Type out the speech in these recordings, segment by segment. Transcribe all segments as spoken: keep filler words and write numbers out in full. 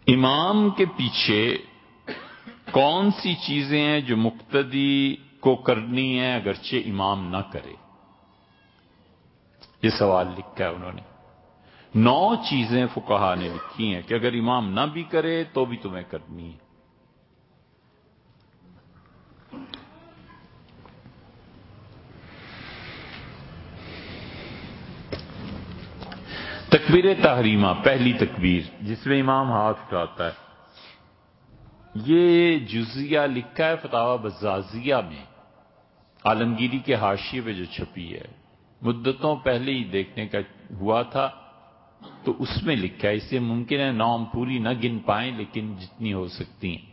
امام کے پیچھے کون سی چیزیں ہیں جو مقتدی کو کرنی ہیں اگرچہ امام نہ کرے؟ یہ سوال لکھا ہے انہوں نے. نو چیزیں فقہا نے لکھی ہیں کہ اگر امام نہ بھی کرے تو بھی تمہیں کرنی ہے. تکبیر تحریمہ، پہلی تکبیر جس میں امام ہاتھ اٹھاتا ہے، یہ جزیہ لکھا ہے فتاوی بزازیہ میں، عالمگیری کے حاشیے پہ جو چھپی ہے، مدتوں پہلے ہی دیکھنے کا ہوا تھا تو اس میں لکھا ہے. اس سے ممکن ہے نام پوری نہ گن پائیں لیکن جتنی ہو سکتی ہیں.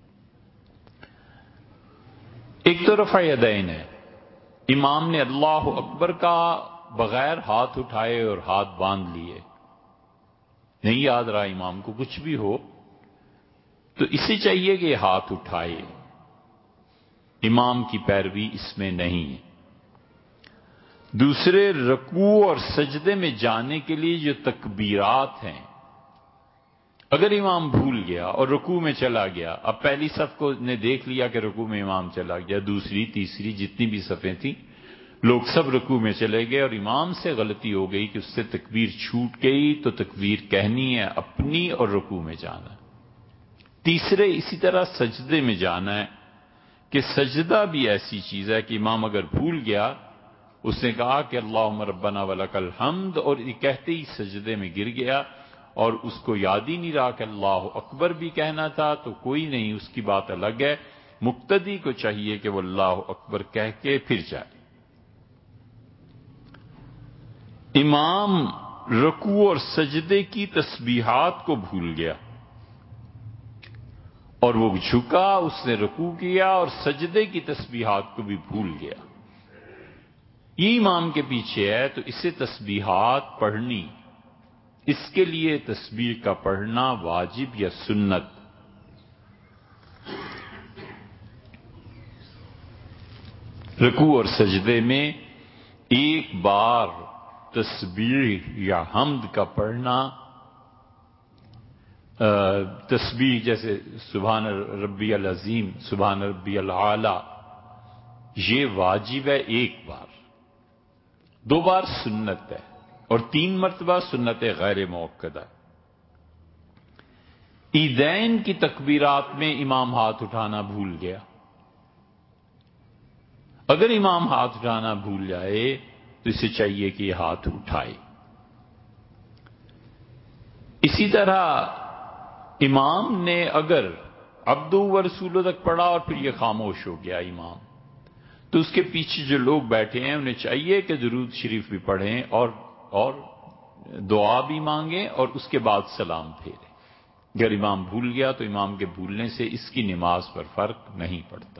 ایک تو رفع یدین ہے، امام نے اللہ اکبر کا بغیر ہاتھ اٹھائے اور ہاتھ باندھ لیے، نہیں یاد رہا امام کو کچھ بھی ہو تو اسے چاہیے کہ ہاتھ اٹھائے. امام کی پیروی اس میں نہیں ہے. دوسرے، رکوع اور سجدے میں جانے کے لیے جو تکبیرات ہیں، اگر امام بھول گیا اور رکوع میں چلا گیا، اب پہلی صف کو نے دیکھ لیا کہ رکوع میں امام چلا گیا، دوسری تیسری جتنی بھی صفیں تھیں لوگ سب رکوع میں چلے گئے اور امام سے غلطی ہو گئی کہ اس سے تکبیر چھوٹ گئی تو تکبیر کہنی ہے اپنی اور رکوع میں جانا ہے. تیسرے، اسی طرح سجدے میں جانا ہے کہ سجدہ بھی ایسی چیز ہے کہ امام اگر بھول گیا، اس نے کہا کہ اللہم ربنا ولک الحمد اور یہ کہتے ہی سجدے میں گر گیا اور اس کو یاد ہی نہیں رہا کہ اللہ اکبر بھی کہنا تھا، تو کوئی نہیں، اس کی بات الگ ہے. مقتدی کو چاہیے کہ وہ اللہ اکبر کہہ کے پھر جائے. امام رکوع اور سجدے کی تسبیحات کو بھول گیا اور وہ جھکا، اس نے رکوع کیا اور سجدے کی تسبیحات کو بھی بھول گیا، یہ امام کے پیچھے ہے تو اسے تسبیحات پڑھنی، اس کے لیے تسبیح کا پڑھنا واجب یا سنت. رکوع اور سجدے میں ایک بار تسبیح یا حمد کا پڑھنا، تسبیح جیسے سبحان ربی العظیم، سبحان ربی العالی، یہ واجب ہے ایک بار، دو بار سنت ہے اور تین مرتبہ سنت غیر مؤکدہ. عیدین کی تکبیرات میں امام ہاتھ اٹھانا بھول گیا، اگر امام ہاتھ اٹھانا بھول جائے تو اسے چاہیے کہ یہ ہاتھ اٹھائے. اسی طرح امام نے اگر عبدہ و رسولہ تک پڑھا اور پھر یہ خاموش ہو گیا امام، تو اس کے پیچھے جو لوگ بیٹھے ہیں انہیں چاہیے کہ درود شریف بھی پڑھیں اور اور دعا بھی مانگیں اور اس کے بعد سلام پھیریں. اگر امام بھول گیا تو امام کے بھولنے سے اس کی نماز پر فرق نہیں پڑتا.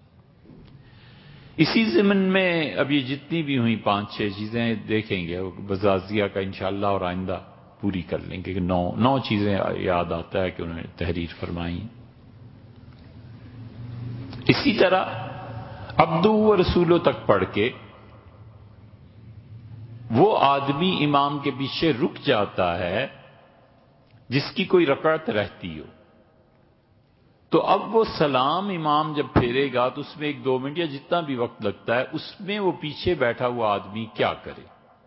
اسی ضمن میں اب یہ جتنی بھی ہوئی پانچ چھ چیزیں دیکھیں گے بزازیہ کا انشاءاللہ اور آئندہ پوری کر لیں گے کہ نو نو چیزیں یاد آتا ہے کہ انہوں نے تحریر فرمائی. اسی طرح عبدہ و رسولہ تک پڑھ کے وہ آدمی امام کے پیچھے رک جاتا ہے جس کی کوئی رکعت رہتی ہو، تو اب وہ سلام امام جب پھیرے گا تو اس میں ایک دو منٹ یا جتنا بھی وقت لگتا ہے اس میں وہ پیچھے بیٹھا ہوا آدمی کیا کرے.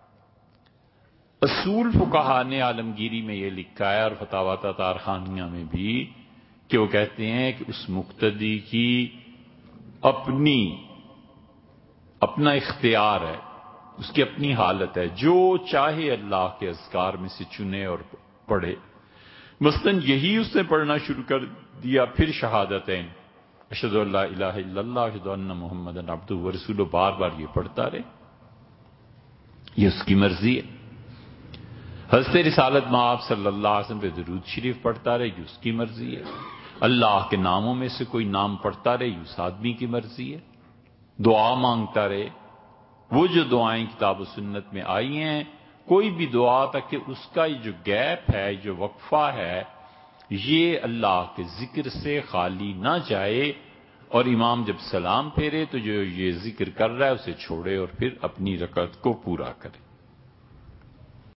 اصول فقہا نے عالمگیری میں یہ لکھا ہے اور فتاوی تتار خانیہ میں بھی کہ وہ کہتے ہیں کہ اس مقتدی کی اپنی اپنا اختیار ہے، اس کی اپنی حالت ہے، جو چاہے اللہ کے اذکار میں سے چنے اور پڑھے. مثلاً یہی اس نے پڑھنا شروع کر دیا، پھر شہادتین اشہد ان لا الہ الا اللہ اشہد ان محمد عبدہ و رسولہ بار بار یہ پڑھتا رہے، یہ اس کی مرضی ہے. حضرت رسالت مآب صلی اللہ علیہ وسلم پہ درود شریف پڑھتا رہے، یہ اس کی مرضی ہے. اللہ کے ناموں میں سے کوئی نام پڑھتا رہے، یہ اس آدمی کی مرضی ہے. دعا مانگتا رہے، وہ جو دعائیں کتاب و سنت میں آئی ہیں کوئی بھی دعا تک کہ اس کا جو گیپ ہے، جو وقفہ ہے، یہ اللہ کے ذکر سے خالی نہ جائے اور امام جب سلام پھیرے تو جو یہ ذکر کر رہا ہے اسے چھوڑے اور پھر اپنی رکعت کو پورا کرے.